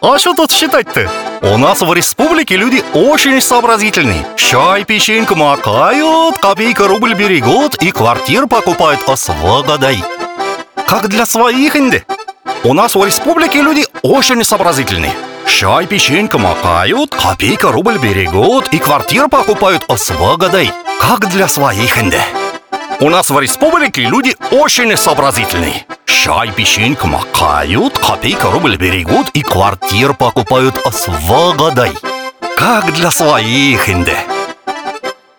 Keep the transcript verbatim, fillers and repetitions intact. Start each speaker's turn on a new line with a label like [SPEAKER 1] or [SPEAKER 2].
[SPEAKER 1] А что тут считать-то? У нас в республике люди очень сообразительные. Чай, печеньку макают, копейка рубль берегут и квартиру покупают с выгодой. Как для своих инде. У нас в республике люди очень сообразительные. Чай, печеньку макают, копейка рубль берегут и квартиру покупают с выгодой. Как для своих инде. У нас в республике люди очень сообразительные. Чай, печеньку макают, копейка рубль берегут и квартиру покупают с выгодой. Как для своих инде.